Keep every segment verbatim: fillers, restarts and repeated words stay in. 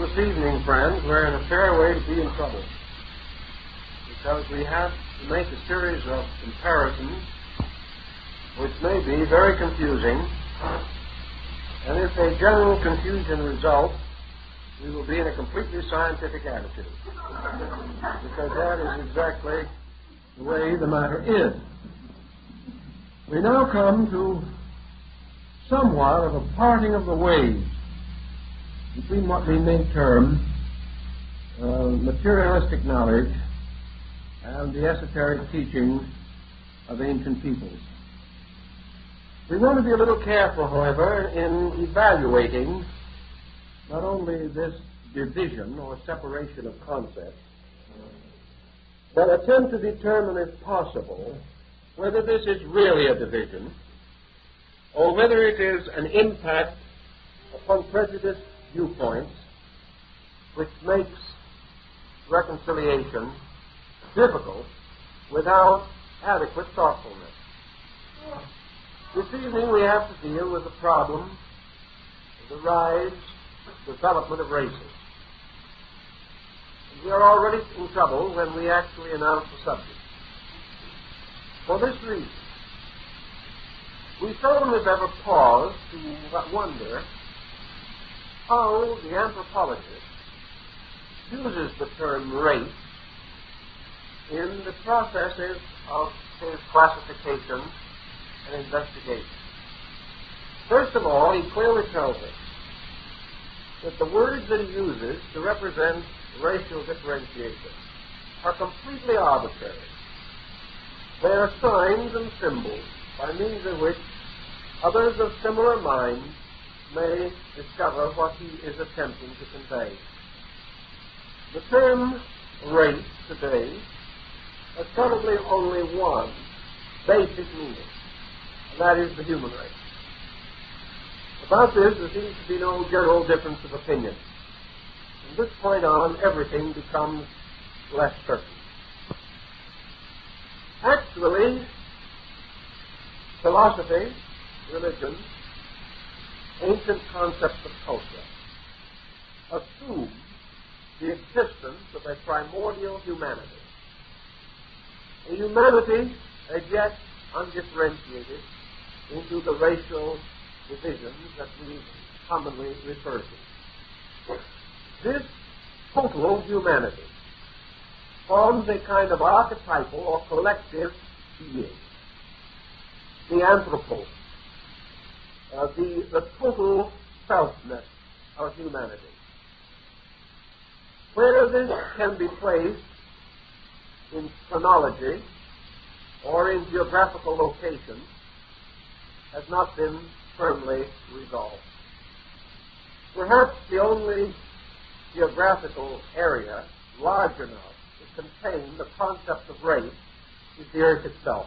this evening, friends, we're in a fair way to be in trouble, because we have to make a series of comparisons which may be very confusing, and if a general confusion results, we will be in a completely scientific attitude, because that is exactly the way the matter is. We now come to somewhat of a parting of the ways between what we may term uh, materialistic knowledge and the esoteric teachings of ancient peoples. We want to be a little careful, however, in evaluating not only this division or separation of concepts, but attempt to determine, if possible, whether this is really a division or whether it is an impact upon prejudiced viewpoints which makes reconciliation difficult without adequate thoughtfulness. This evening we have to deal with the problem of the rise, development of races. And we are already in trouble when we actually announce the subject. For this reason, we seldom have ever paused to wonder how the anthropologist uses the term race in the processes of his classification and investigation. First of all, he clearly tells us that the words that he uses to represent racial differentiation are completely arbitrary. They are signs and symbols by means of which others of similar minds may discover what he is attempting to convey. The term race today has probably only one basic meaning, and that is the human race. About this, there seems to be no general difference of opinion. From this point on, everything becomes less certain. Actually, philosophy, religion, ancient concepts of culture assume the existence of a primordial humanity, a humanity as yet undifferentiated into the racial divisions that we commonly refer to. This total humanity forms a kind of archetypal or collective being, the anthropos, uh, the, the total selfness of humanity. Where this can be placed in chronology or in geographical location has not been firmly resolved. Perhaps the only geographical area large enough to contain the concept of race is the earth itself.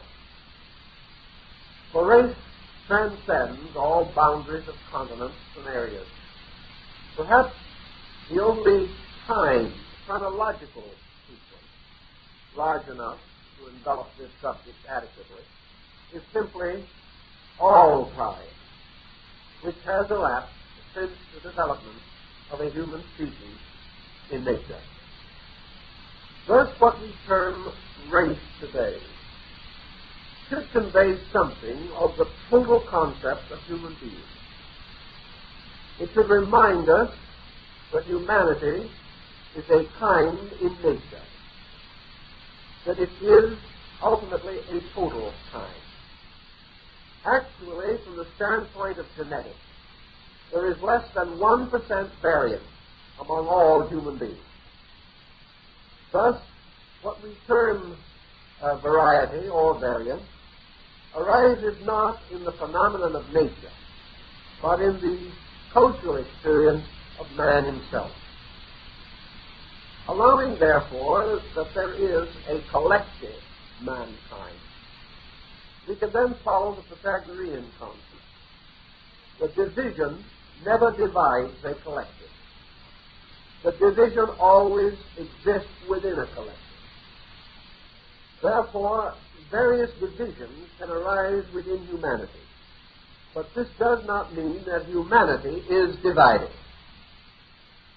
For race transcends all boundaries of continents and areas. Perhaps the only time, chronological sequence, large enough to envelop this subject adequately, is simply all time, which has elapsed since the development of a human species in nature. Thus, what we term race today should convey something of the total concept of human beings. It should remind us that humanity is a kind in nature, that it is ultimately a total kind. Actually, from the standpoint of genetics, there is less than one percent variance among all human beings. Thus, what we term uh, variety or variance arises not in the phenomenon of nature, but in the cultural experience of man himself. Allowing, therefore, that there is a collective mankind, we can then follow the Pythagorean concept. The division never divides a collective. The division always exists within a collective. Therefore, various divisions can arise within humanity. But this does not mean that humanity is divided.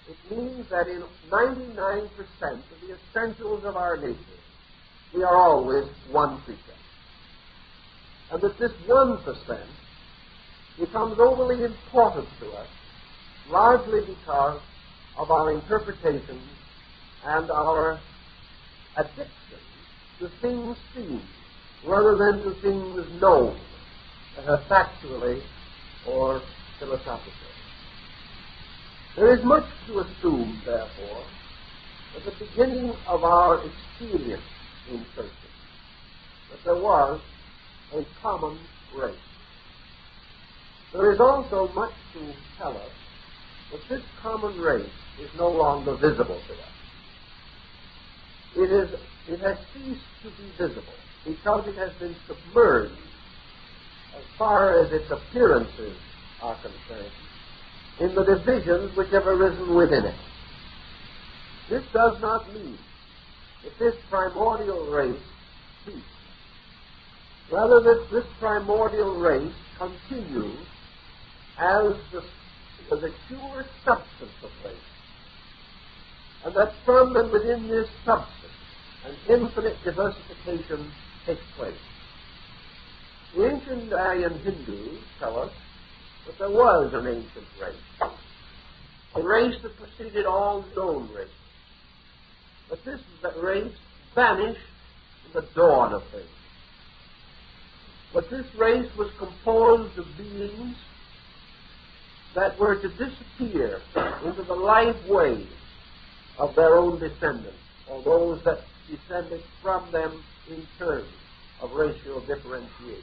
It means that in ninety-nine percent of the essentials of our nature, we are always one creature. And that this one percent becomes overly important to us, largely because of our interpretations and our addiction to things seen, rather than to things known, uh, factually or philosophically. There is much to assume, therefore, at the beginning of our experience in searching, that there was a common race. There is also much to tell us that this common race is no longer visible to us. It is, it has ceased to be visible because it has been submerged, as far as its appearances are concerned, in the divisions which have arisen within it. This does not mean that this primordial race ceased. Rather, that this primordial race continues as the, as the pure substance of race, and that from and within this substance an infinite diversification takes place. The ancient Aryan Hindus tell us that there was an ancient race, a race that preceded all known races. But this race vanished in the dawn of things. But this race was composed of beings that were to disappear into the life wave of their own descendants, or those that descended from them in terms of racial differentiation.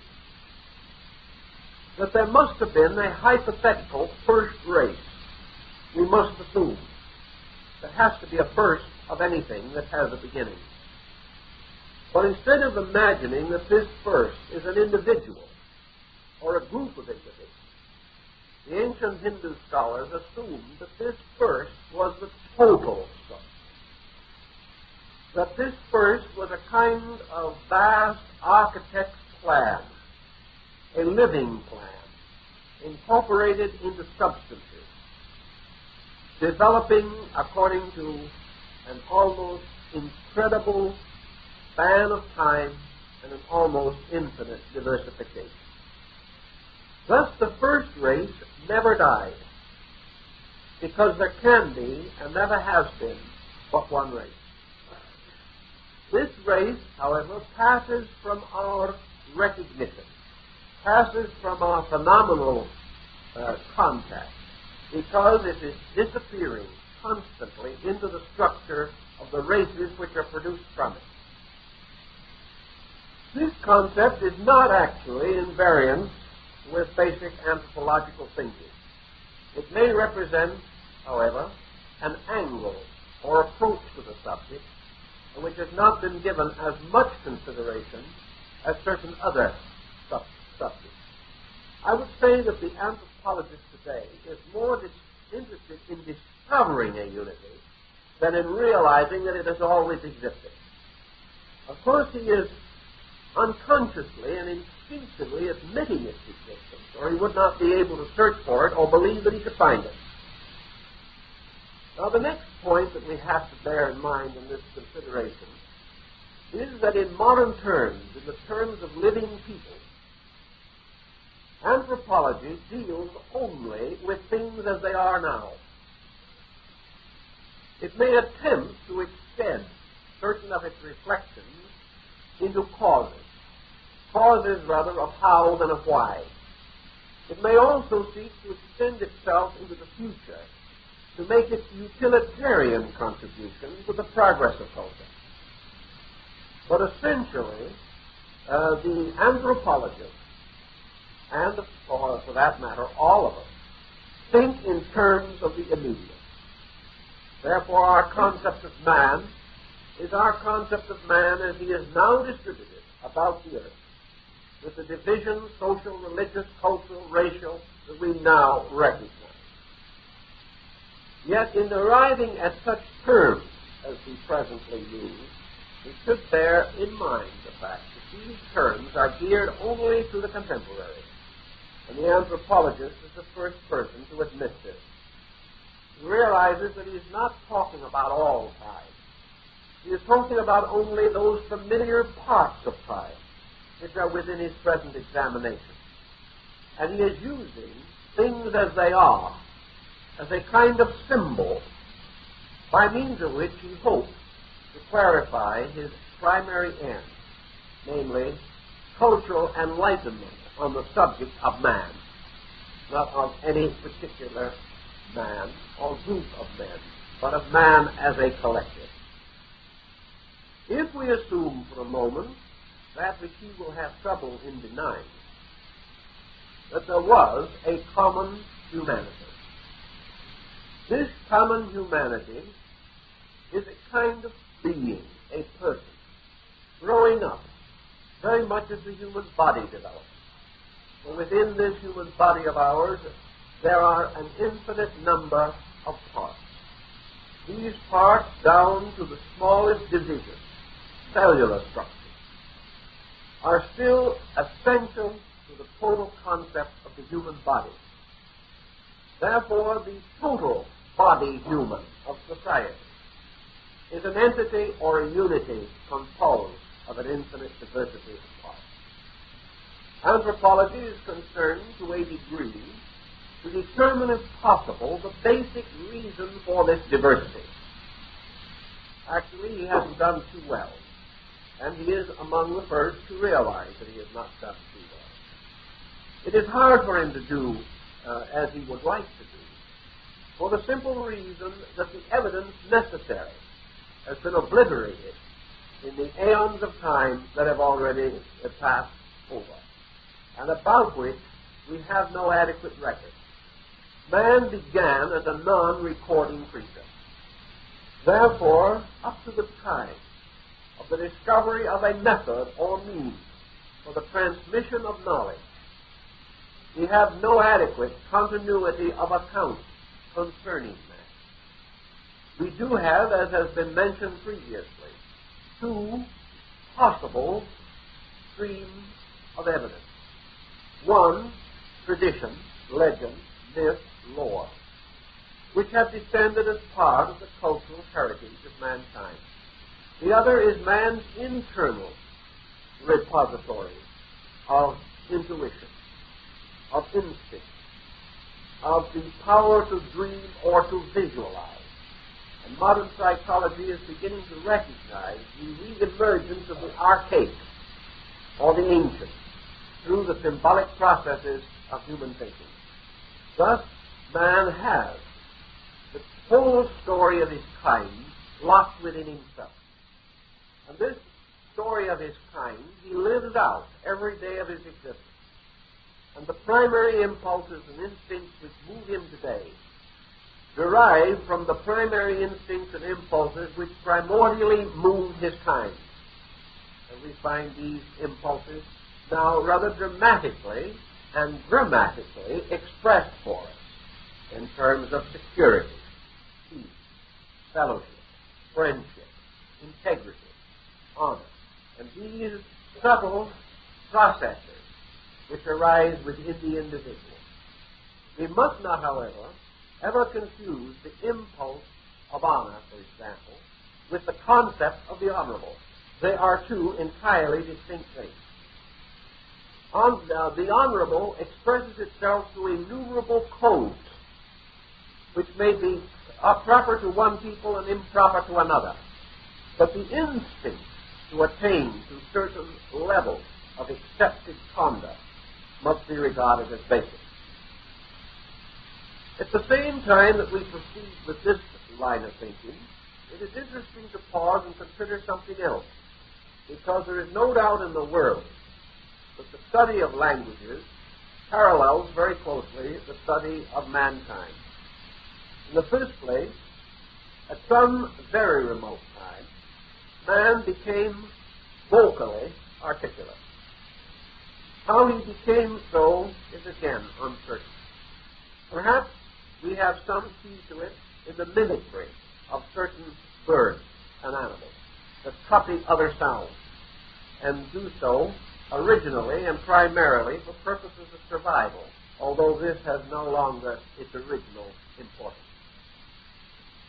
That there must have been a hypothetical first race. We must assume there has to be a first of anything that has a beginning. But instead of imagining that this first is an individual or a group of individuals, the ancient Hindu scholars assumed that this first was the total stuff. That this first was a kind of vast architect's plan, a living plan, incorporated into substances, developing according to an almost incredible span of time and an almost infinite diversification. Thus, the first race never died, because there can be, and never has been, but one race. This race, however, passes from our recognition, passes from our phenomenal uh, contact, because it is disappearing constantly into the structure of the races which are produced from it. This concept is not actually in variance with basic anthropological thinking. It may represent, however, an angle or approach to the subject which has not been given as much consideration as certain other sub- subjects. I would say that the anthropologist today is more dis- interested in discovering a unity than in realizing that it has always existed. Of course, he is unconsciously and instinctively admitting its existence, or he would not be able to search for it or believe that he could find it. Now, the next point that we have to bear in mind in this consideration is that in modern terms, in the terms of living people, anthropology deals only with things as they are now. It may attempt to extend certain of its reflections into causes, causes rather of how than of why. It may also seek to extend itself into the future to make its utilitarian contribution to the progress of culture. But essentially, uh, the anthropologists, and or for that matter, all of us, think in terms of the immediate. Therefore, our concept of man is our concept of man as he is now distributed about the earth, with the divisions, social, religious, cultural, racial, that we now recognize. Yet in arriving at such terms as we presently use, we should bear in mind the fact that these terms are geared only to the contemporary, and the anthropologist is the first person to admit this. he realizes that he is not talking about all time. He is talking about only those familiar parts of time which are within his present examination. And he is using things as they are as a kind of symbol by means of which he hopes to clarify his primary end, namely cultural enlightenment on the subject of man, not of any particular man or group of men, but of man as a collective. If we assume for a moment that which he will have trouble in denying, that there was a common humanity. This common humanity is a kind of being, a person, growing up, very much as the human body develops. For within this human body of ours, there are an infinite number of parts. These parts, down to the smallest division, cellular structure, are still essential to the total concept of the human body. Therefore, the total body human of society is an entity or a unity composed of an infinite diversity of parts. Anthropology is concerned to a degree to determine, if possible, the basic reason for this diversity. Actually, he hasn't done too well, and he is among the first to realize that he has not done too well. It is hard for him to do uh, as he would like to do, for the simple reason that the evidence necessary has been obliterated in the aeons of time that have already passed over, and about which we have no adequate record. Man began as a non-recording creature. Therefore, up to the time of the discovery of a method or means for the transmission of knowledge, we have no adequate continuity of account concerning man. We do have, as has been mentioned previously, two possible streams of evidence. One, tradition, legend, myth, lore, which have descended as part of the cultural heritage of mankind. The other is man's internal repository of intuition, of instinct, of the power to dream or to visualize. And modern psychology is beginning to recognize the re-emergence of the archaic or the ancient through the symbolic processes of human thinking. Thus, man has the whole story of his kind locked within himself. And this story of his kind he lives out every day of his existence. And the primary impulses and instincts which move him today derive from the primary instincts and impulses which primordially moved his kind. And we find these impulses now rather dramatically and dramatically expressed for us in terms of security, peace, fellowship, friendship, integrity, honor. And these subtle processes which arise within the individual. We must not, however, ever confuse the impulse of honor, for example, with the concept of the honorable. They are two entirely distinct things. On, uh, the honorable expresses itself through innumerable codes, which may be uh, proper to one people and improper to another. But the instinct to attain to certain levels of accepted conduct must be regarded as basic. At the same time that we proceed with this line of thinking, it is interesting to pause and consider something else, because there is no doubt in the world that the study of languages parallels very closely the study of mankind. In the first place, at some very remote time, man became vocally articulate. How he became so is again uncertain. Perhaps we have some key to it in the mimicry of certain birds and animals that copy other sounds and do so originally and primarily for purposes of survival, although this has no longer its original importance.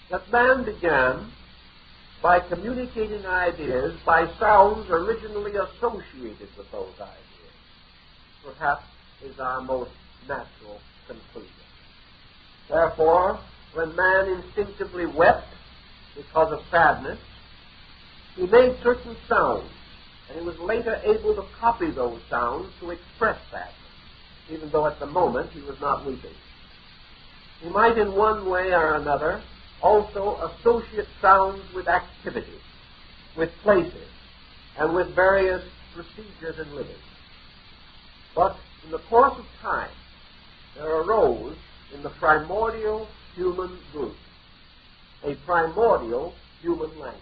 that man began by communicating ideas by sounds originally associated with those ideas, perhaps is our most natural conclusion. Therefore, when man instinctively wept because of sadness, he made certain sounds, and he was later able to copy those sounds to express sadness, even though at the moment he was not weeping. He might in one way or another also associate sounds with activity, with places, and with various procedures in living. But in the course of time, there arose in the primordial human group a primordial human language.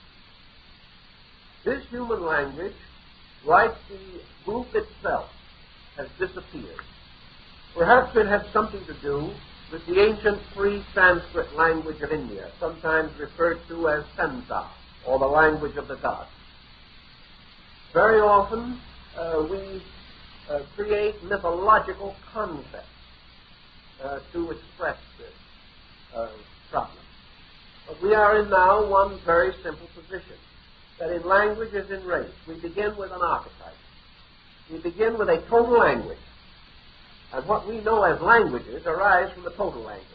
This human language, like the group itself, has disappeared. Perhaps it had something to do with the ancient free Sanskrit language of India, sometimes referred to as Sansa, or the language of the gods. Very often uh, we uh, create mythological concepts uh, to express this uh, problem. But we are in now one very simple position, that in language as in race, we begin with an archetype. We begin with a total language. And what we know as languages arise from the total language.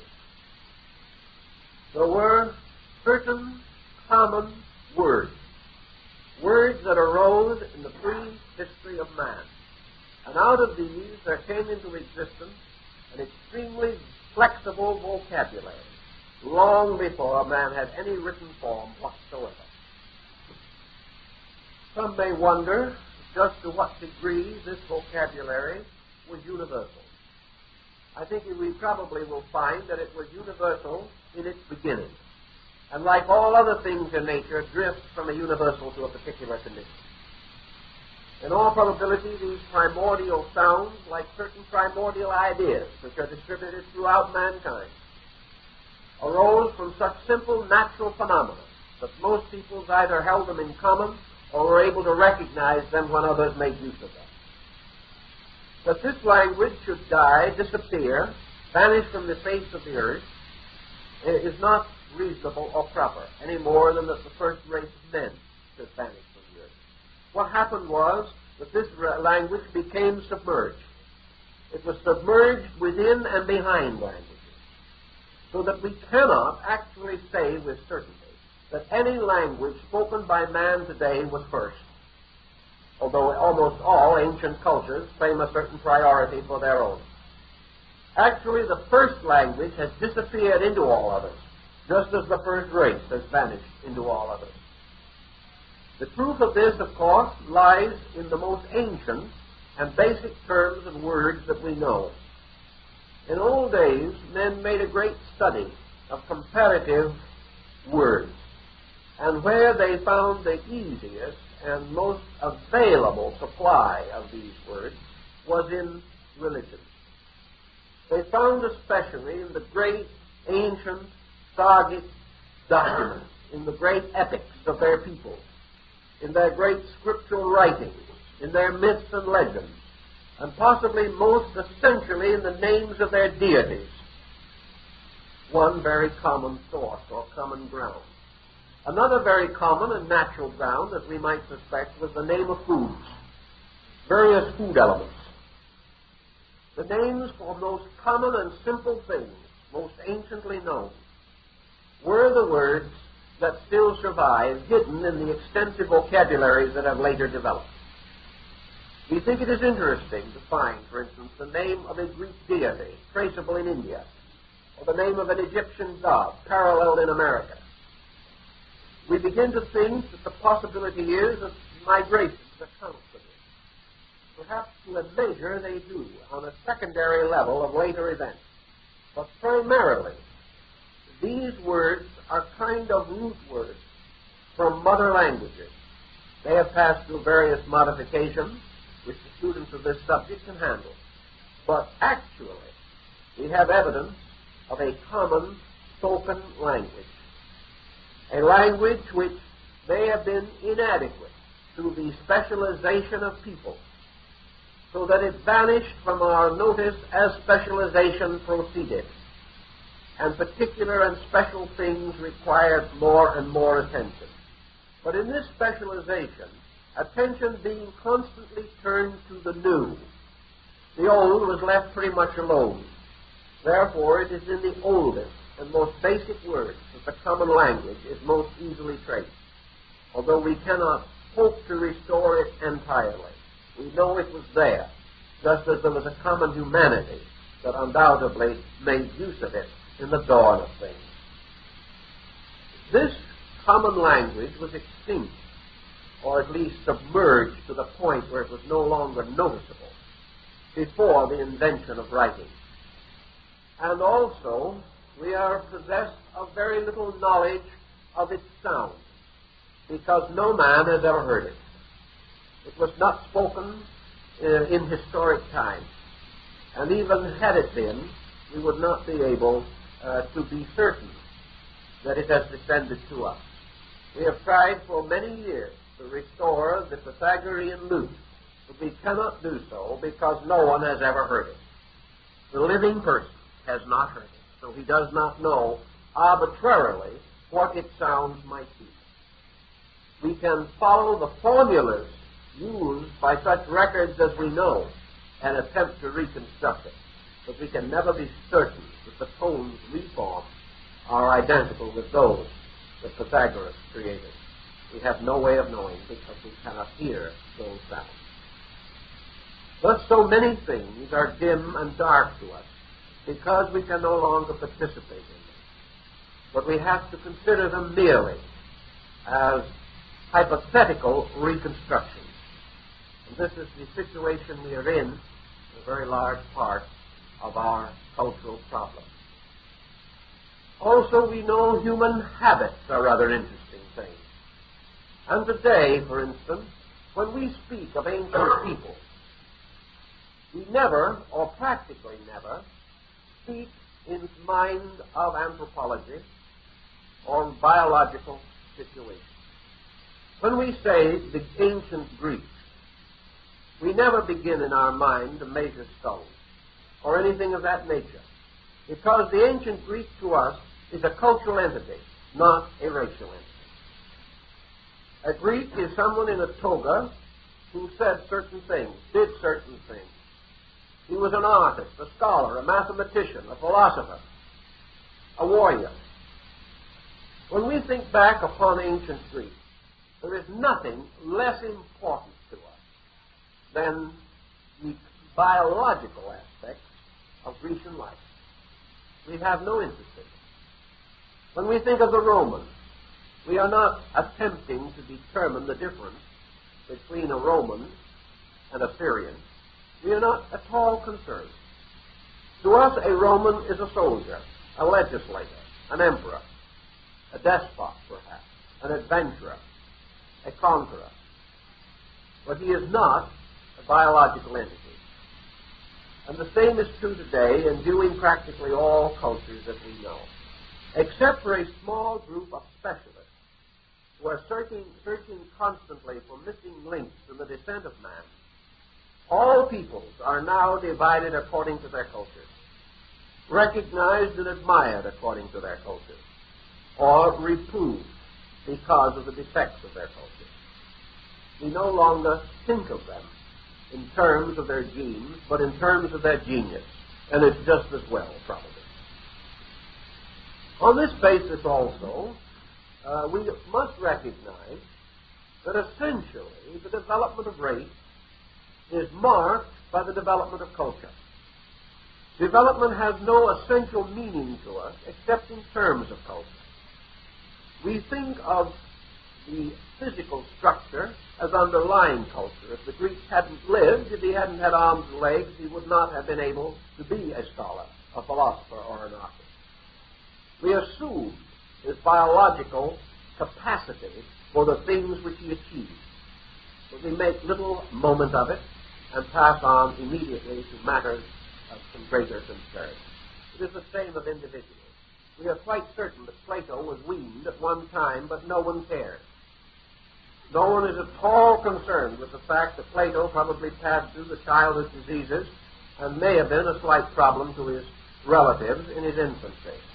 There were certain common words, words that arose in the pre-history of man. And out of these there came into existence an extremely flexible vocabulary, long before man had any written form whatsoever. Some may wonder just to what degree this vocabulary was universal. I think we probably will find that it was universal in its beginning, and like all other things in nature, drifts from a universal to a particular condition. In all probability, these primordial sounds, like certain primordial ideas which are distributed throughout mankind, arose from such simple natural phenomena that most peoples either held them in common or were able to recognize them when others made use of them. That this language should die, disappear, vanish from the face of the earth, is not reasonable or proper, any more than that the first race of men should vanish from the earth. What happened was that this language became submerged. It was submerged within and behind languages, so that we cannot actually say with certainty that any language spoken by man today was first, although almost all ancient cultures claim a certain priority for their own. Actually, the first language has disappeared into all others, just as the first race has vanished into all others. The proof of this, of course, lies in the most ancient and basic terms of words that we know. In old days, men made a great study of comparative words, and where they found the easiest and most available supply of these words was in religion. They found especially in the great ancient sagic documents, in the great epics of their people, in their great scriptural writings, in their myths and legends, and possibly most essentially in the names of their deities, one very common source or common ground. Another very common and natural ground, as we might suspect, was the name of foods, various food elements. The names for most common and simple things, most anciently known, were the words that still survive, hidden in the extensive vocabularies that have later developed. We think it is interesting to find, for instance, the name of a Greek deity traceable in India, or the name of an Egyptian god paralleled in America. We begin to think that the possibility is that migrations account for this. Perhaps to a measure they do, on a secondary level of later events. But primarily, these words are kind of root words from mother languages. They have passed through various modifications, which the students of this subject can handle. But actually, we have evidence of a common spoken language, a language which may have been inadequate to the specialization of people, so that it vanished from our notice as specialization proceeded. and particular and special things required more and more attention. But in this specialization, attention being constantly turned to the new, the old was left pretty much alone. Therefore, it is in the oldest and most basic words that the common language is most easily traced, although we cannot hope to restore it entirely. We know it was there, just as there was a common humanity that undoubtedly made use of it in the dawn of things. This common language was extinct, or at least submerged to the point where it was no longer noticeable, before the invention of writing. And also, we are possessed of very little knowledge of its sound, because no man has ever heard it. It was not spoken uh, in historic times, and even had it been, we would not be able uh, to be certain that it has descended to us. We have tried for many years to restore the Pythagorean lute, but we cannot do so because no one has ever heard it. The living person has not heard it, so he does not know arbitrarily what its sounds might be. We can follow the formulas used by such records as we know and attempt to reconstruct it, but we can never be certain that the tones we form are identical with those that Pythagoras created. We have no way of knowing because we cannot hear those sounds. Thus, so many things are dim and dark to us because we can no longer participate in them. But we have to consider them merely as hypothetical reconstructions. And this is the situation we are in, a very large part of our cultural problem. Also, we know human habits are rather interesting things. And today, for instance, when we speak of ancient people, we never, or practically never, speak in mind of anthropology or biological situations. When we say the ancient Greeks, we never begin in our mind to measure stones or anything of that nature, because the ancient Greek to us is a cultural entity, not a racial entity. A Greek is someone in a toga who said certain things, did certain things. He was an artist, a scholar, a mathematician, a philosopher, a warrior. When we think back upon ancient Greece, there is nothing less important to us than the biological aspects of Grecian life. We have no interest in it. When we think of the Romans, we are not attempting to determine the difference between a Roman and a Syrian. We are not at all concerned. To us, a Roman is a soldier, a legislator, an emperor, a despot, perhaps, an adventurer, a conqueror. But he is not a biological entity. And the same is true today in viewing practically all cultures that we know, except for a small group of specialists who are searching, searching constantly for missing links in the descent of man. All peoples are now divided according to their cultures, recognized and admired according to their cultures, or reproved because of the defects of their cultures. We no longer think of them in terms of their genes, but in terms of their genius, and it's just as well, probably. On this basis also, uh, we must recognize that essentially the development of race is marked by the development of culture. Development has no essential meaning to us except in terms of culture. We think of the physical structure as underlying culture. If the Greek hadn't lived, if he hadn't had arms and legs, he would not have been able to be a scholar, a philosopher, or an artist. We assume his biological capacity for the things which he achieved. But we make little moment of it and pass on immediately to matters of some greater concern. It is the same of individuals. We are quite certain that Plato was weaned at one time, but no one cared. No one is at all concerned with the fact that Plato probably passed through the childhood diseases and may have been a slight problem to his relatives in his infancy.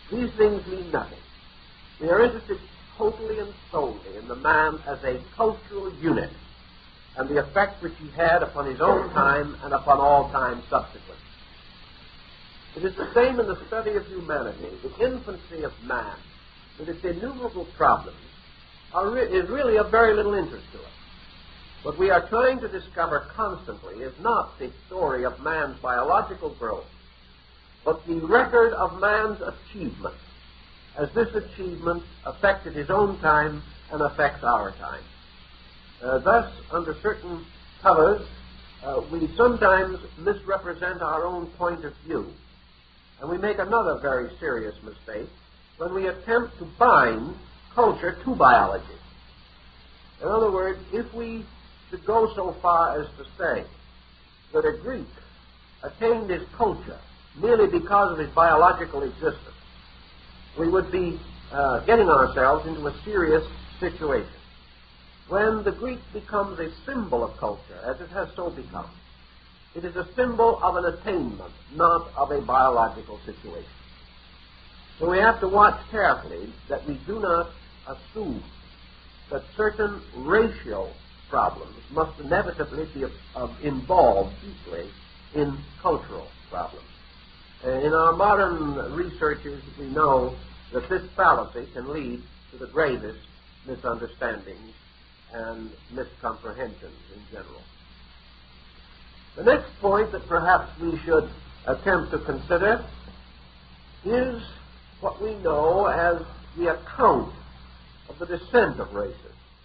These things mean nothing. We are interested totally and solely in the man as a cultural unit and the effect which he had upon his own time and upon all time subsequent. It is the same in the study of humanity. The infancy of man, with its innumerable problems, are re- is really of very little interest to us. What we are trying to discover constantly is not the story of man's biological growth, but the record of man's achievement, as this achievement affected his own time and affects our time. Uh, thus, under certain covers, uh, we sometimes misrepresent our own point of view. And we make another very serious mistake when we attempt to bind culture to biology. In other words, if we should go so far as to say that a Greek attained his culture merely because of his biological existence, we would be uh, getting ourselves into a serious situation. When the Greek becomes a symbol of culture, as it has so become, it is a symbol of an attainment, not of a biological situation. So we have to watch carefully that we do not assume that certain racial problems must inevitably be uh, involved deeply in cultural problems. Uh, in our modern researches, we know that this fallacy can lead to the gravest misunderstandings and miscomprehensions in general. The next point that perhaps we should attempt to consider is what we know as the account of the descent of races.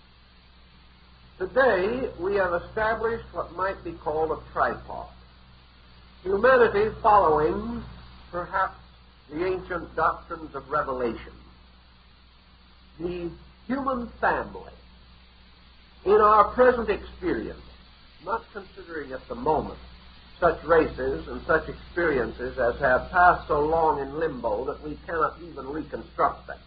Today, we have established what might be called a tripod. Humanity following, perhaps, the ancient doctrines of revelation. The human family, in our present experience, not considering at the moment such races and such experiences as have passed so long in limbo that we cannot even reconstruct them,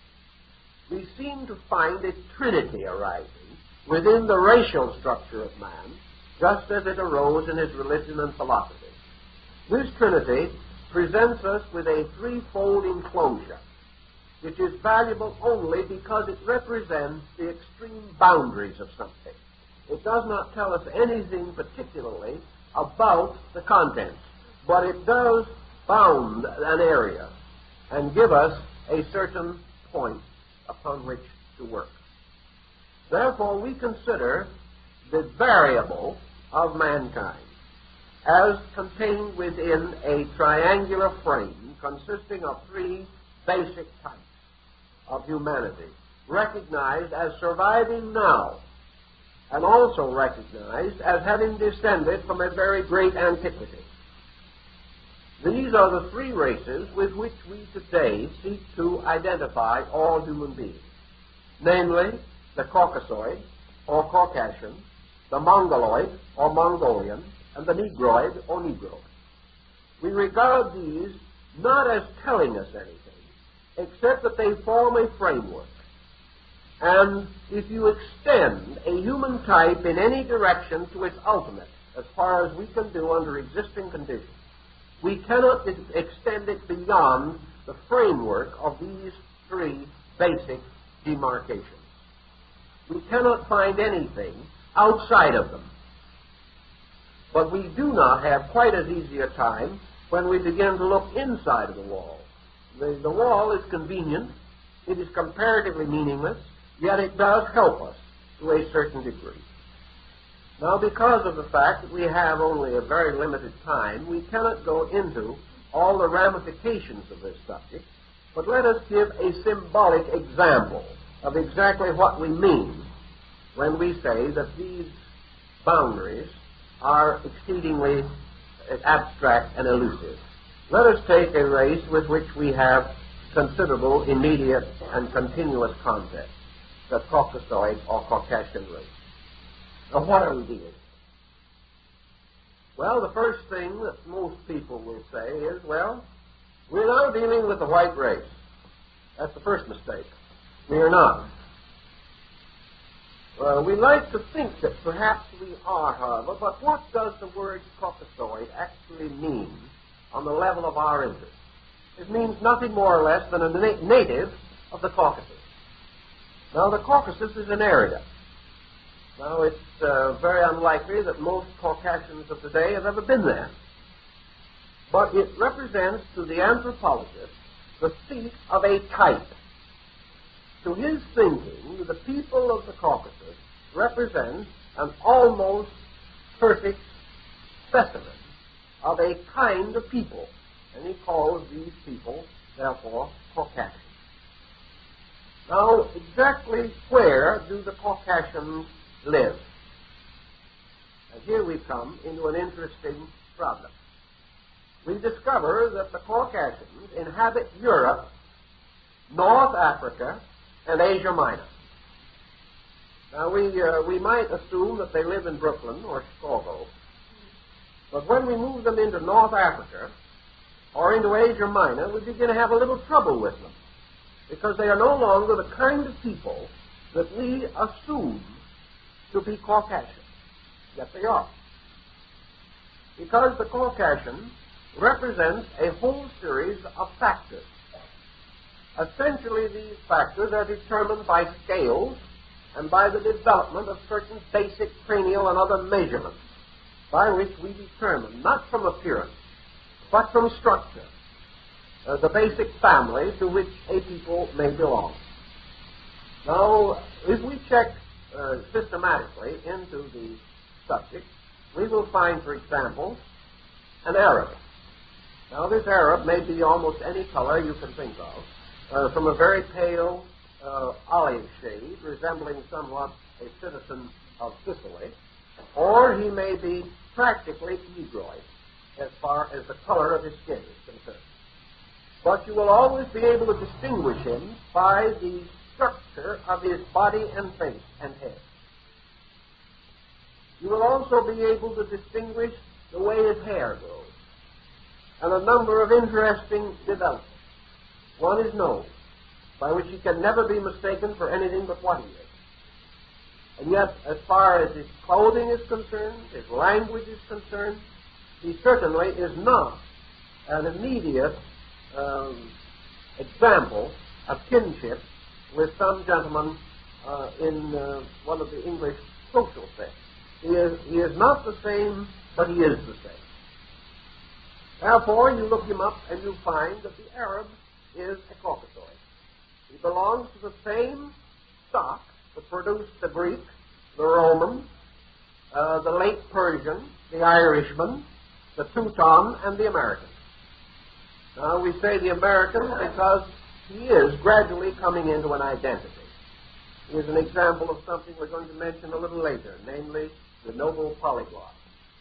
we seem to find a trinity arising within the racial structure of man, just as it arose in his religion and philosophy. This trinity presents us with a threefold enclosure, which is valuable only because it represents the extreme boundaries of something. It does not tell us anything particularly about the contents, but it does bound an area and give us a certain point upon which to work. Therefore, we consider the variable of mankind as contained within a triangular frame consisting of three basic types of humanity, recognized as surviving now, and also recognized as having descended from a very great antiquity. These are the three races with which we today seek to identify all human beings, namely the Caucasoid, or Caucasian, the Mongoloid, or Mongolian, and the Negroid, or Negro. We regard these not as telling us anything, except that they form a framework. And if you extend a human type in any direction to its ultimate, as far as we can do under existing conditions, we cannot extend it beyond the framework of these three basic demarcations. We cannot find anything outside of them. But we do not have quite as easy a time when we begin to look inside of the wall. The, the wall is convenient, it is comparatively meaningless, yet it does help us to a certain degree. Now, because of the fact that we have only a very limited time, we cannot go into all the ramifications of this subject, but let us give a symbolic example of exactly what we mean when we say that these boundaries are exceedingly abstract and elusive. Let us take a race with which we have considerable immediate and continuous contact, the Caucasoid or Caucasian race. Now, what are we dealing with? Well, the first thing that most people will say is, well, we're now dealing with the white race. That's the first mistake. We are not. Well, we like to think that perhaps we are, however, but what does the word Caucasoid actually mean on the level of our interest? It means nothing more or less than a na- native of the Caucasus. Now, the Caucasus is an area. Now, it's uh, very unlikely that most Caucasians of today have ever been there. But it represents to the anthropologist the seat of a type. To his thinking, the people of the Caucasus represent an almost perfect specimen of a kind of people, and he calls these people, therefore, Caucasians. Now, exactly where do the Caucasians live? And here we come into an interesting problem. We discover that the Caucasians inhabit Europe, North Africa, and Asia Minor. Now, we, uh, we might assume that they live in Brooklyn or Chicago, but when we move them into North Africa or into Asia Minor, we begin to have a little trouble with them, because they are no longer the kind of people that we assume to be Caucasian. Yet they are. Because the Caucasian represents a whole series of factors. Essentially, these factors are determined by scales and by the development of certain basic cranial and other measurements by which we determine, not from appearance, but from structure, uh, the basic family to which a people may belong. Now, if we check uh, systematically into the subject, we will find, for example, an Arab. Now, this Arab may be almost any color you can think of, uh, from a very pale uh, olive shade, resembling somewhat a citizen of Sicily, or he may be practically negroid as far as the color of his skin is concerned. But you will always be able to distinguish him by the structure of his body and face and head. You will also be able to distinguish the way his hair grows, and a number of interesting developments. One is nose, by which he can never be mistaken for anything but what he is. And yet, as far as his clothing is concerned, his language is concerned, he certainly is not an immediate um, example of kinship with some gentleman uh, in uh, one of the English social sects. He is, he is not the same, but he is the same. Therefore, you look him up and you find that the Arab is a Caucasoid. He belongs to the same stock that produced the Greek, the Roman, uh, the late Persian, the Irishman, the Teuton, and the American. Now, we say the American because he is gradually coming into an identity. He is an example of something we're going to mention a little later, namely the noble polyglot.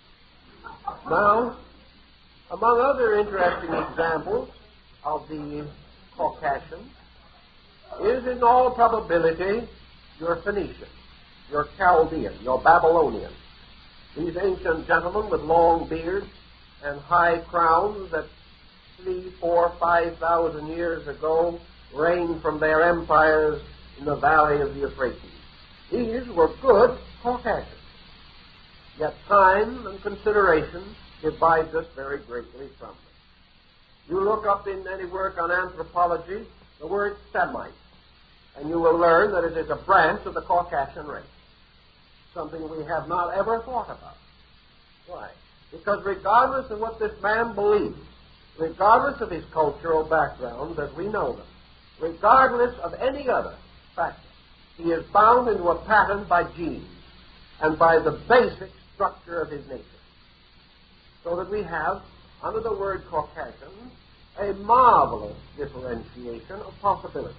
Now, among other interesting examples of the Caucasian is in all probability your Phoenician, your Chaldean, your Babylonian. These ancient gentlemen with long beards and high crowns that three, four, five thousand years ago reigned from their empires in the valley of the Euphrates. These were good Caucasians. Yet time and consideration divides us very greatly from them. You look up in any work on anthropology the word Semite, and you will learn that it is a branch of the Caucasian race, something we have not ever thought about. Why? Because regardless of what this man believes, regardless of his cultural background as we know them, regardless of any other factor, he is bound into a pattern by genes and by the basic structure of his nature. So that we have, under the word Caucasian, a marvelous differentiation of possibilities.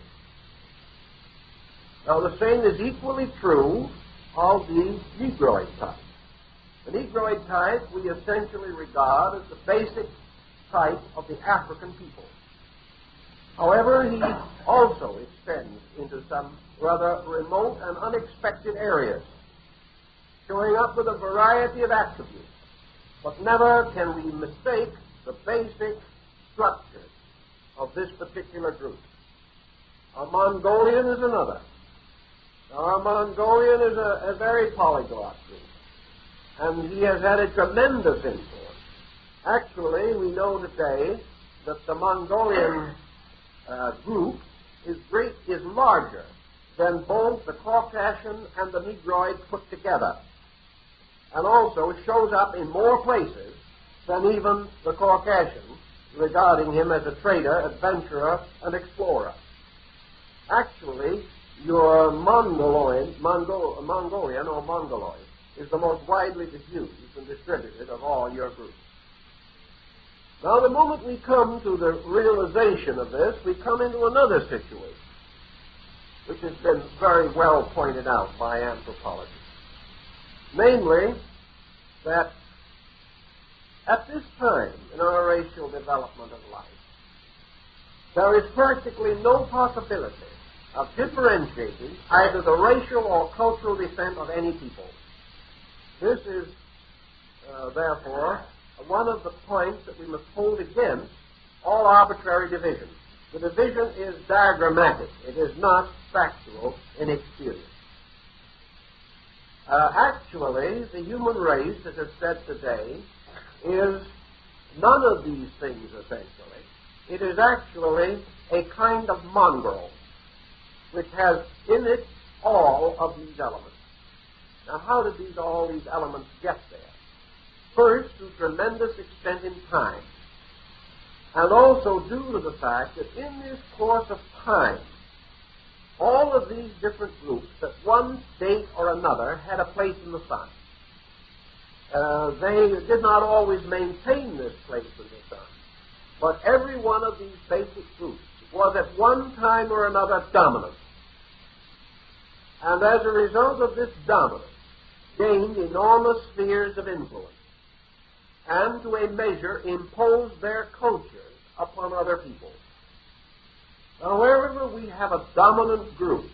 Now, the same is equally true of the Negroid type. The Negroid type we essentially regard as the basic type of the African people. However, he also extends into some rather remote and unexpected areas, showing up with a variety of attributes. But never can we mistake the basic structure of this particular group. A Mongolian is another. Now, a Mongolian is a, a very polyglot group, and he has had a tremendous influence. Actually, we know today that the Mongolian uh, group is great, is larger than both the Caucasian and the Negroid put together, and also shows up in more places than even the Caucasian, regarding him as a trader, adventurer, and explorer. Actually, your Mongoloid, Mongol, Mongolian or Mongoloid is the most widely diffused and distributed of all your groups. Now, the moment we come to the realization of this, we come into another situation, which has been very well pointed out by anthropology. Namely, that at this time in our racial development of life, there is practically no possibility of differentiating either the racial or cultural descent of any people. This is, uh, therefore, one of the points that we must hold against all arbitrary division. The division is diagrammatic. It is not factual in experience. Uh, actually, the human race, as is said today, is none of these things, essentially. It is actually a kind of mongrel which has in it all of these elements. Now, how did these, all these elements get there? First, to tremendous extent in time, and also due to the fact that in this course of time, all of these different groups at one state or another had a place in the sun. Uh, they did not always maintain this place in the sun, but every one of these basic groups was at one time or another dominant. And as a result of this dominance, gained enormous spheres of influence, and to a measure imposed their cultures upon other people. Now, wherever we have a dominant group,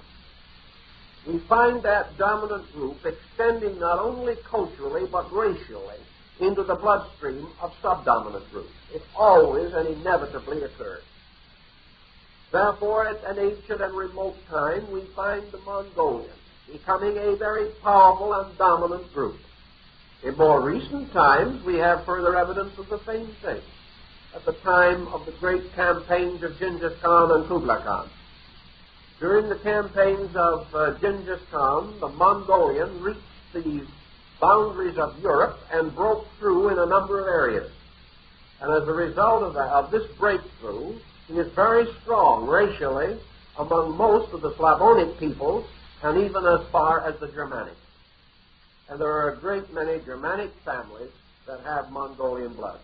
we find that dominant group extending not only culturally but racially into the bloodstream of subdominant groups. It always and inevitably occurs. Therefore, at an ancient and remote time, we find the Mongolians becoming a very powerful and dominant group. In more recent times, we have further evidence of the same thing. At the time of the great campaigns of Genghis Khan and Kublai Khan. During the campaigns of uh, Genghis Khan, the Mongolian reached the boundaries of Europe and broke through in a number of areas. And as a result of, that, of this breakthrough, he is very strong racially among most of the Slavonic peoples and even as far as the Germanic. And there are a great many Germanic families that have Mongolian blood.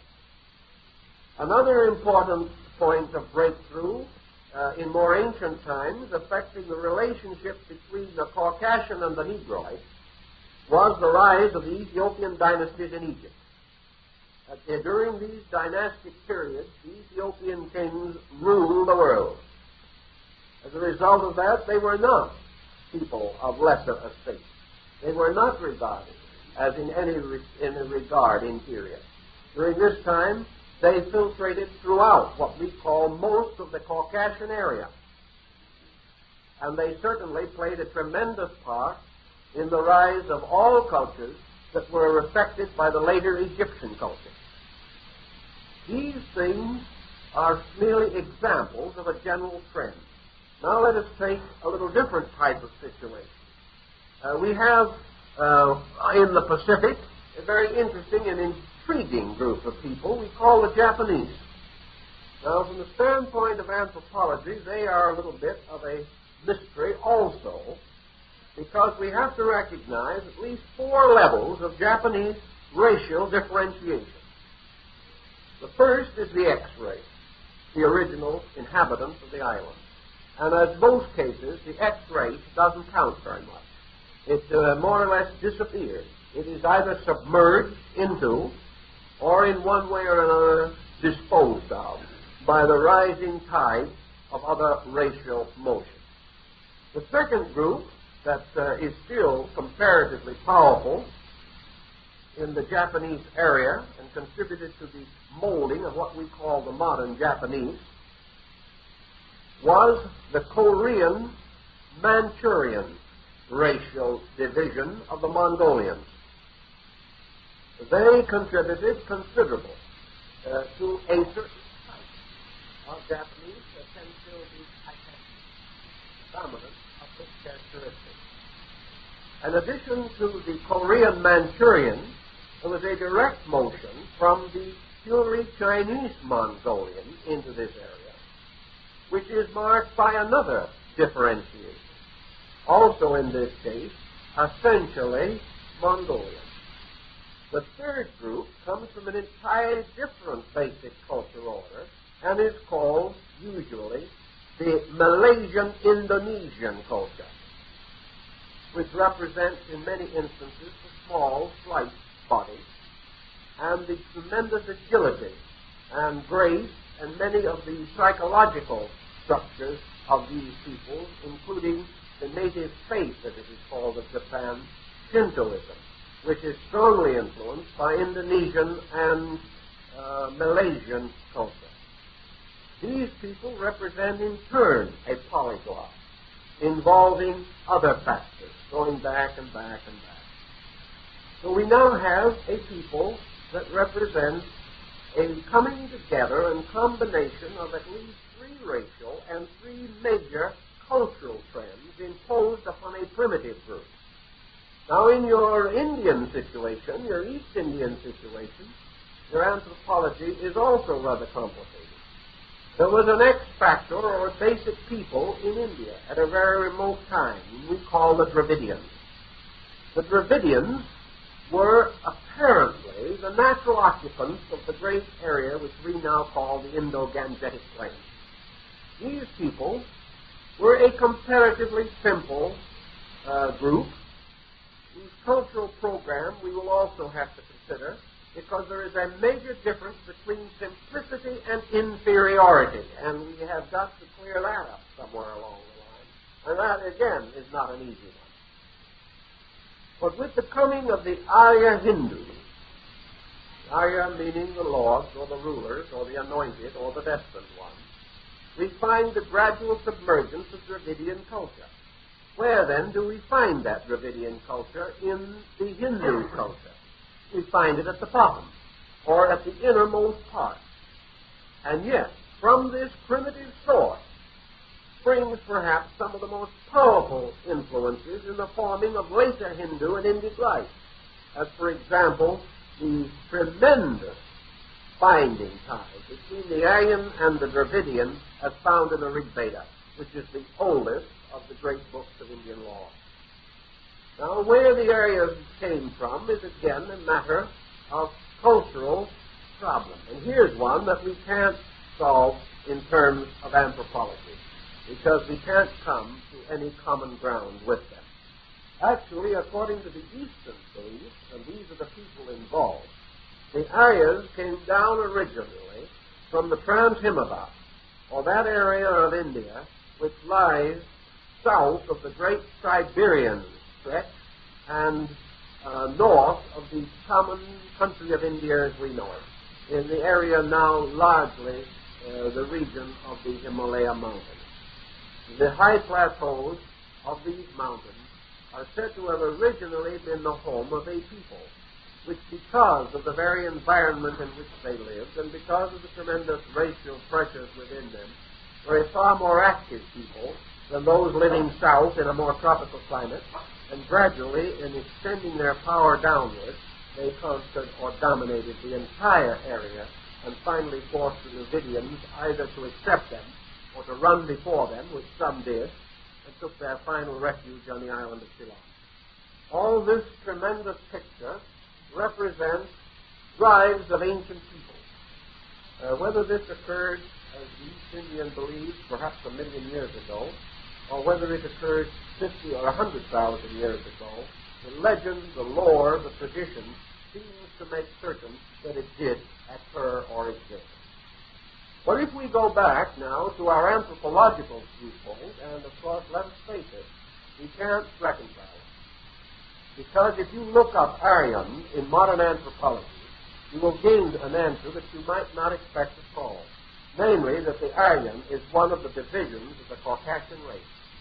Another important point of breakthrough uh, in more ancient times affecting the relationship between the Caucasian and the Negroid was the rise of the Ethiopian dynasties in Egypt. Uh, during these dynastic periods, the Ethiopian kings ruled the world. As a result of that, they were not people of lesser estate. They were not regarded as in any, re- any regard inferior. During this time, they filtrated throughout what we call most of the Caucasian area. And they certainly played a tremendous part in the rise of all cultures that were affected by the later Egyptian culture. These things are merely examples of a general trend. Now let us take a little different type of situation. Uh, we have uh, in the Pacific a very interesting and intriguing group of people we call the Japanese. Now, from the standpoint of anthropology, they are a little bit of a mystery also, because we have to recognize at least four levels of Japanese racial differentiation. The first is the X-race, the original inhabitants of the island. And as most cases, the X-race doesn't count very much. It uh, more or less disappears. It is either submerged into or in one way or another disposed of by the rising tide of other racial motion. The second group that uh, is still comparatively powerful in the Japanese area and contributed to the molding of what we call the modern Japanese was the Korean Manchurian racial division of the Mongolians. They contributed considerable uh, to a certain type of Japanese that can still be dominant of this characteristic. In addition to the Korean Manchurian, there was a direct motion from the purely Chinese Mongolian into this area, which is marked by another differentiation. Also in this case, essentially Mongolian. The third group comes from an entirely different basic cultural order and is called, usually, the Malaysian-Indonesian culture, which represents in many instances the small, slight body and the tremendous agility and grace and many of the psychological structures of these peoples, including the native faith, as it is called of Japan, Shintoism, which is strongly influenced by Indonesian and uh, Malaysian culture. These people represent in turn a polyglot involving other factors, going back and back and back. So we now have a people that represent a coming together and combination of at least three racial and three major cultural trends imposed upon a primitive group. Now, in your Indian situation, your East Indian situation, your anthropology is also rather complicated. There was an X factor or basic people in India at a very remote time we call the Dravidians. The Dravidians were apparently the natural occupants of the great area which we now call the Indo-Gangetic Plain. These people were a comparatively simple uh, group whose cultural program we will also have to consider, because there is a major difference between simplicity and inferiority, and we have got to clear that up somewhere along the line. And that, again, is not an easy one. But with the coming of the Arya Hindus, Arya meaning the lords or the rulers or the anointed or the destined ones, we find the gradual submergence of Dravidian culture. Where, then, do we find that Dravidian culture in the Hindu culture? We find it at the bottom, or at the innermost part. And yet, from this primitive source springs perhaps some of the most powerful influences in the forming of later Hindu and Indic life, as, for example, the tremendous binding ties between the Aryan and the Dravidian as found in the Rig Veda, which is the oldest of the great books of Indian law. Now, where the Aryans came from is again a matter of cultural problem. And here's one that we can't solve in terms of anthropology, because we can't come to any common ground with them. Actually, according to the Eastern belief, and these are the people involved, the Aryans came down originally from the Trans-Himavant, or that area of India which lies south of the great Siberian stretch and uh, north of the common country of India as we know it, in the area now largely uh, the region of the Himalaya mountains. The high plateaus of these mountains are said to have originally been the home of a people which, because of the very environment in which they lived and because of the tremendous racial pressures within them, were a far more active people than those living south in a more tropical climate, and gradually, in extending their power downward, they conquered or dominated the entire area and finally forced the Dravidians either to accept them or to run before them, which some did, and took their final refuge on the island of Ceylon. All this tremendous picture represents drives of ancient people. Uh, whether this occurred, as the East Indian believes, perhaps a million years ago, or whether it occurred fifty or a hundred thousand years ago, the legend, the lore, the tradition seems to make certain that it did occur or exist. But if we go back now to our anthropological viewpoint, and of course, let's face it, we can't reconcile it. Because if you look up Aryan in modern anthropology, you will gain an answer that you might not expect at all. Namely, that the Aryan is one of the divisions of the Caucasian race.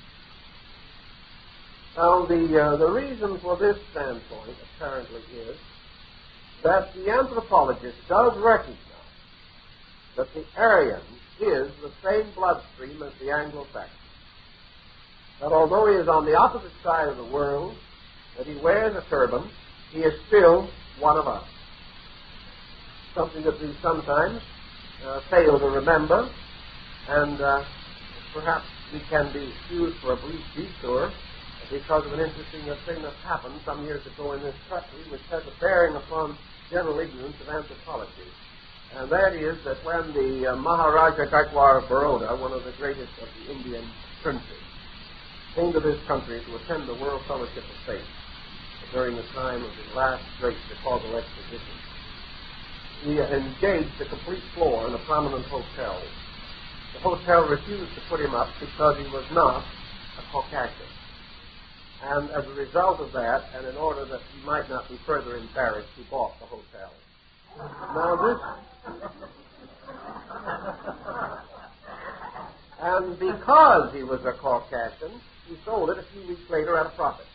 Now, the, uh, the reason for this standpoint, apparently, is that the anthropologist does recognize that the Aryans his the same bloodstream as the Anglo-Saxon. That although he is on the opposite side of the world, that he wears a turban, he is still one of us. Something that we sometimes uh, fail to remember, and uh, perhaps we can be excused for a brief detour because of an interesting thing that happened some years ago in this country, which has a bearing upon general ignorance of anthropology. And that is that when the uh, Maharaja Gaikwar of Baroda, one of the greatest of the Indian princes, came to this country to attend the World Fellowship of Faith during the time of his last great Chicago exposition, he engaged a complete floor in a prominent hotel. The hotel refused to put him up because he was not a Caucasian. And as a result of that, and in order that he might not be further embarrassed, he bought the hotel. Now this... and because he was a Caucasian, he sold it a few weeks later at a profit.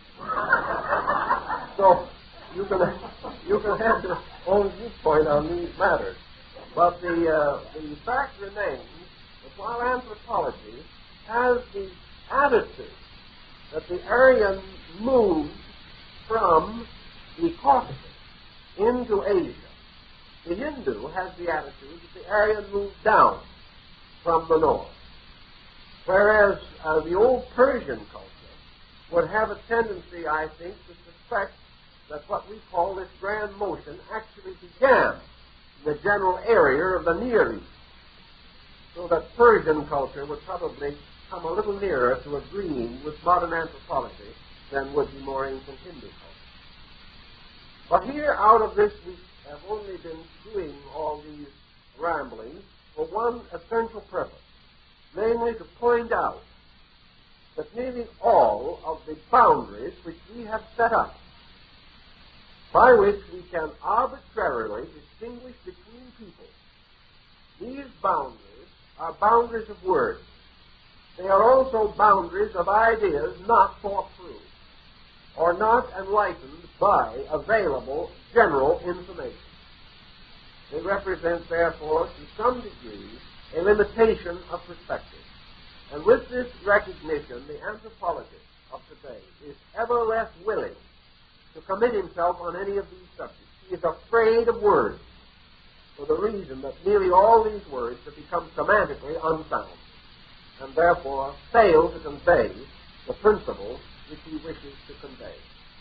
So you can you can have your own viewpoint on these matters. But the, uh, the fact remains that while anthropology has the attitude that the Aryan moved from the Caucasus into Asia, the Hindu has the attitude that the Aryan moved down from the north. Whereas uh, the old Persian culture would have a tendency, I think, to suspect that what we call this grand motion actually began in the general area of the Near East. So that Persian culture would probably come a little nearer to agreeing with modern anthropology than would be more ancient Hindu culture. But here, out of this, we have only been doing all these ramblings for one essential purpose, namely to point out that nearly all of the boundaries which we have set up, by which we can arbitrarily distinguish between people, these boundaries are boundaries of words. They are also boundaries of ideas not thought through, or not enlightened by available general information. They represent, therefore, to some degree, a limitation of perspective. And with this recognition, the anthropologist of today is ever less willing to commit himself on any of these subjects. He is afraid of words, for the reason that nearly all these words have become semantically unsound, and therefore fail to convey the principles which he wishes to convey.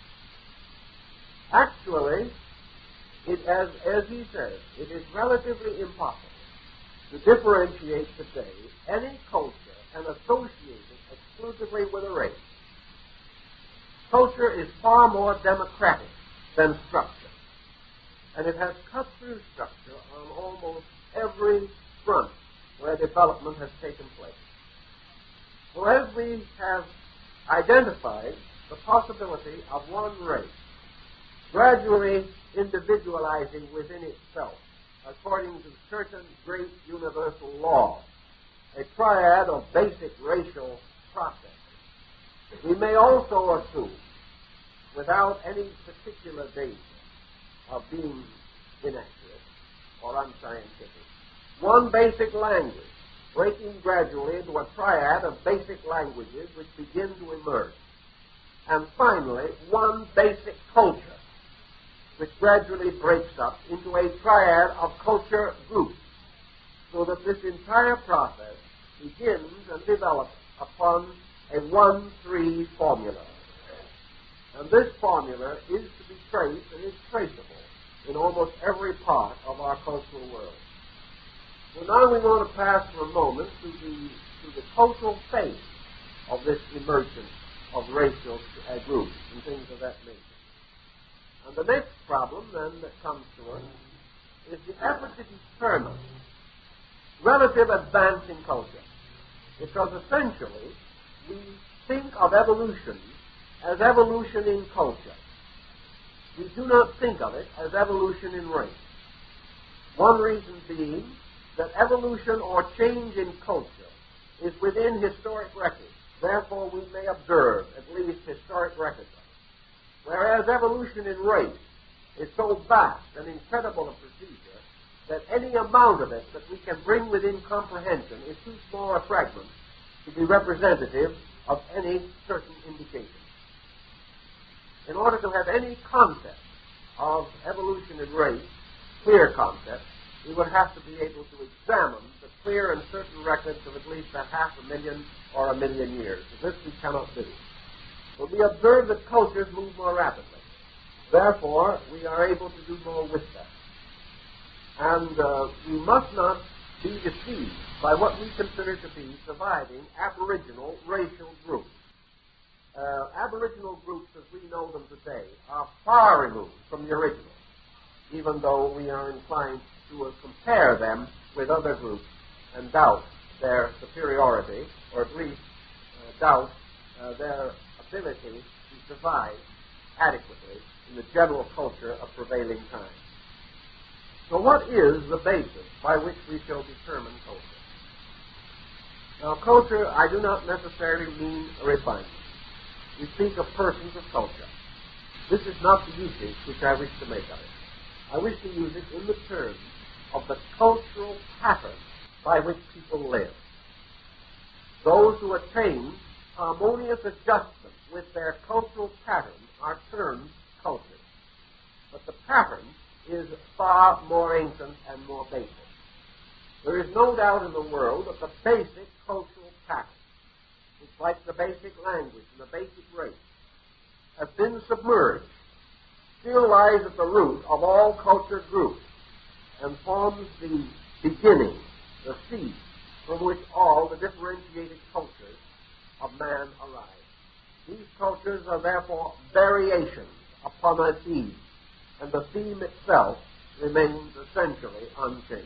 Actually, it, as, as he says, it is relatively impossible to differentiate today any culture and associate it exclusively with a race. Culture is far more democratic than structure, and it has cut through structure on almost every front where development has taken place. So as we have identified the possibility of one race gradually individualizing within itself according to certain great universal laws, a triad of basic racial processes, we may also assume, without any particular danger of being inaccurate or unscientific, one basic language breaking gradually into a triad of basic languages which begin to emerge. And finally, one basic culture which gradually breaks up into a triad of culture groups, so that this entire process begins and develops upon a one three formula. And this formula is to be traced and is traceable in almost every part of our cultural world. So now we want to pass for a moment to the, to the cultural phase of this emergence of racial uh, groups and things of that nature. And the next problem, then, that comes to us is the effort to determine relative advance in culture. Because essentially, we think of evolution as evolution in culture. We do not think of it as evolution in race. One reason being that evolution or change in culture is within historic records. Therefore, we may observe at least historic records of it. Whereas evolution in race is so vast and incredible a procedure that any amount of it that we can bring within comprehension is too small a fragment to be representative of any certain indication. In order to have any concept of evolution and race, clear concept, we would have to be able to examine the clear and certain records of at least a half a million or a million years. This we cannot do. But we observe that cultures move more rapidly. Therefore, we are able to do more with them. And uh, we must not be deceived by what we consider to be surviving aboriginal racial groups. Uh, aboriginal groups as we know them today are far removed from the original, even though we are inclined to uh, compare them with other groups and doubt their superiority, or at least uh, doubt uh, their ability to survive adequately in the general culture of prevailing times. So what is the basis by which we shall determine culture? Now, culture, I do not necessarily mean a refinement. We speak of persons of culture. This is not the usage which I wish to make of it. I wish to use it in the terms of the cultural pattern by which people live. Those who attain harmonious adjustment with their cultural pattern are termed culture. But the pattern is far more ancient and more basic. There is no doubt in the world that the basic cultural pattern, which, like the basic language and the basic race, has been submerged, still lies at the root of all culture groups and forms the beginning, the seed, from which all the differentiated cultures of man arise. These cultures are therefore variations upon a theme, and the theme itself remains essentially unchanged.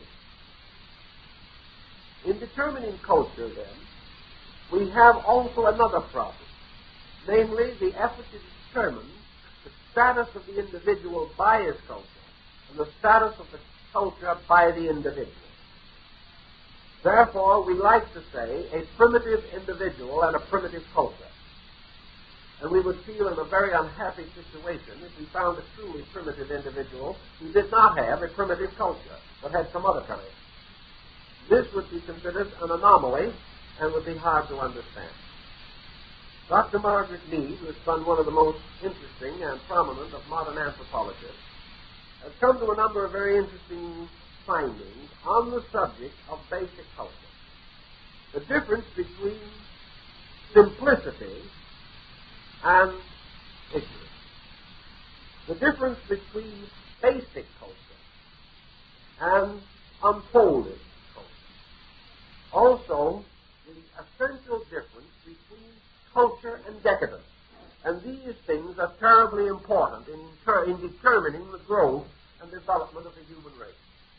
In determining culture, then, we have also another problem, namely the effort to determine the status of the individual by his culture and the status of the culture by the individual. Therefore, we like to say a primitive individual and a primitive culture. And we would feel in a very unhappy situation if we found a truly primitive individual who did not have a primitive culture, but had some other kind. This would be considered an anomaly and would be hard to understand. Doctor Margaret Mead, who has been one of the most interesting and prominent of modern anthropologists, has come to a number of very interesting findings on the subject of basic culture. The difference between simplicity and ignorance. The difference between basic culture and unfolded culture. Also, the essential difference between culture and decadence. And these things are terribly important in, ter- in determining the growth and development of the human race.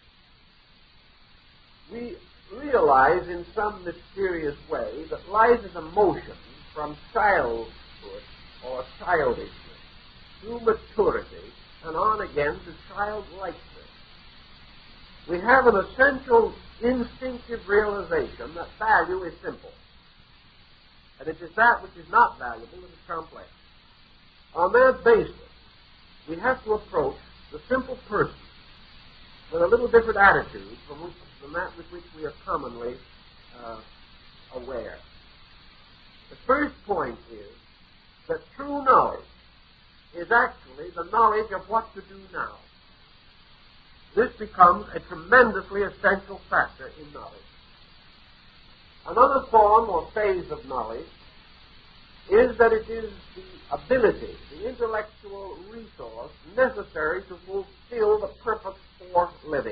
We realize in some mysterious way that life is a motion from childhood or childishness through maturity and on again to childlikeness. We have an essential instinctive realization that value is simple, and it is that which is not valuable that is complex. On that basis, we have to approach the simple person with a little different attitude from, which, from that with which we are commonly uh, aware. The first point is that true knowledge is actually the knowledge of what to do now. This becomes a tremendously essential factor in knowledge. Another form or phase of knowledge is that it is the ability, the intellectual resource necessary to fulfill the purpose for living.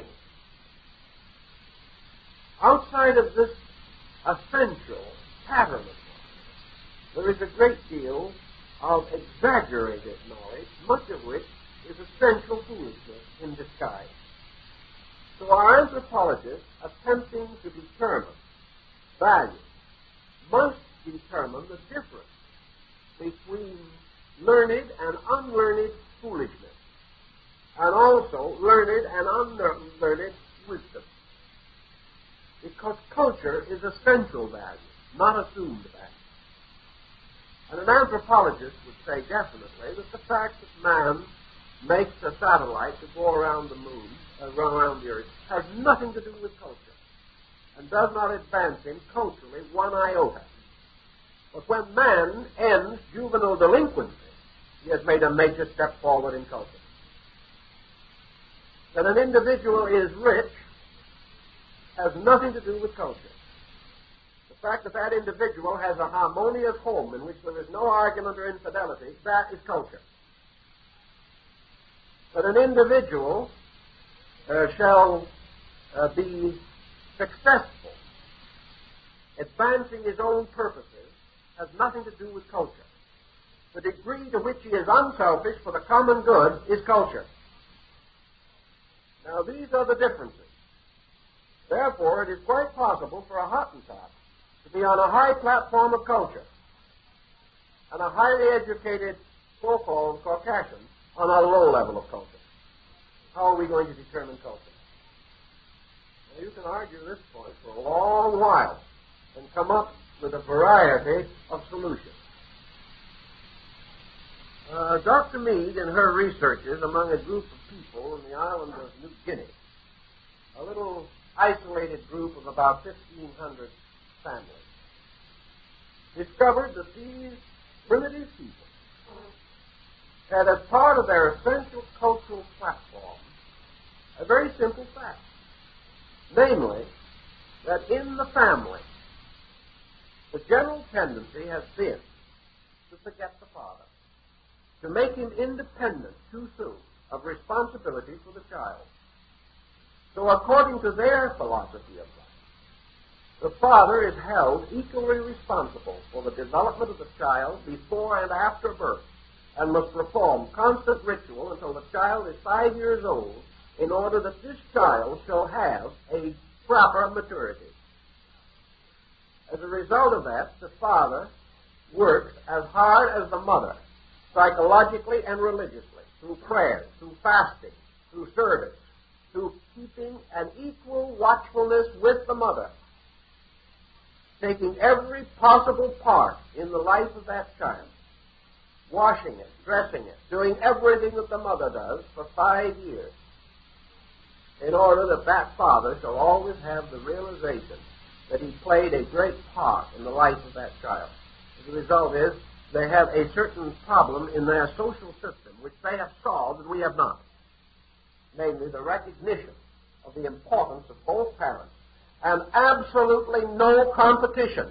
Outside of this essential pattern of knowledge, there is a great deal of exaggerated knowledge, much of which is essential foolishness in disguise. So our anthropologists, attempting to determine value, must determine the difference between learned and unlearned foolishness, and also learned and unlearned wisdom. Because culture is essential value, not assumed value. And an anthropologist would say definitely that the fact that man makes a satellite to go around the moon, uh, run around the Earth, has nothing to do with culture and does not advance him culturally one iota. But when man ends juvenile delinquency, he has made a major step forward in culture. That an individual is rich has nothing to do with culture. The fact that that individual has a harmonious home in which there is no argument or infidelity, that is culture. That an individual uh, shall uh, be successful, advancing his own purposes, has nothing to do with culture. The degree to which he is unselfish for the common good is culture. Now, these are the differences. Therefore, it is quite possible for a Hottentot to be on a high platform of culture and a highly educated so-called Caucasian on a low level of culture. How are we going to determine culture? Well, you can argue this point for a long while and come up with a variety of solutions. Uh, Doctor Mead, in her researches among a group of people in the island of New Guinea, a little isolated group of about fifteen hundred families, discovered that these primitive people had, as part of their essential cultural platform, a very simple fact, namely, that in the family, the general tendency has been to forget the father, to make him independent too soon of responsibility for the child. So according to their philosophy of life, the father is held equally responsible for the development of the child before and after birth, and must perform constant ritual until the child is five years old in order that this child shall have a proper maturity. As a result of that, the father works as hard as the mother, psychologically and religiously, through prayers, through fasting, through service, through keeping an equal watchfulness with the mother, taking every possible part in the life of that child, washing it, dressing it, doing everything that the mother does for five years, in order that that father shall always have the realization that he played a great part in the life of that child. The result is they have a certain problem in their social system which they have solved and we have not, namely the recognition of the importance of both parents and absolutely no competition.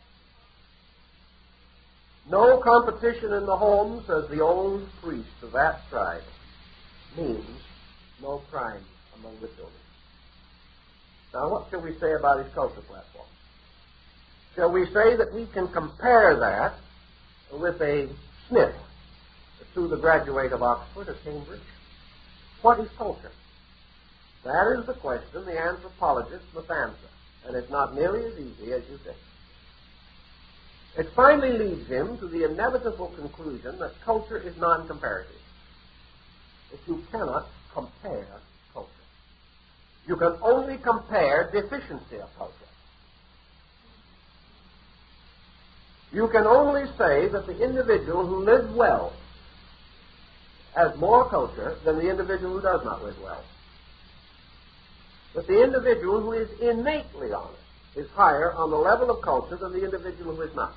No competition in the home, says the old priest of that tribe, means no crime among the children. Now, what shall we say about his culture platform? Shall we say that we can compare that with a Smith, to the graduate of Oxford or Cambridge? What is culture? That is the question the anthropologist must answer, and it's not nearly as easy as you think. It finally leads him to the inevitable conclusion that culture is non-comparative, that you cannot compare culture. You can only compare deficiency of culture. You can only say that the individual who lives well has more culture than the individual who does not live well. But the individual who is innately honest is higher on the level of culture than the individual who is not.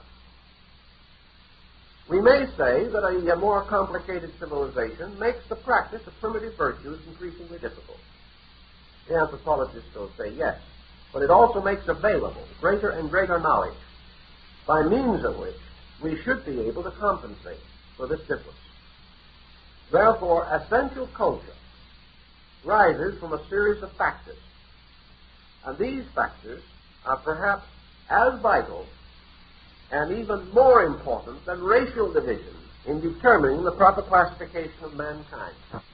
We may say that a, a more complicated civilization makes the practice of primitive virtues increasingly difficult. The anthropologists will say yes, but it also makes available greater and greater knowledge, by means of which we should be able to compensate for this difference. Therefore, essential culture rises from a series of factors, and these factors are perhaps as vital and even more important than racial divisions in determining the proper classification of mankind.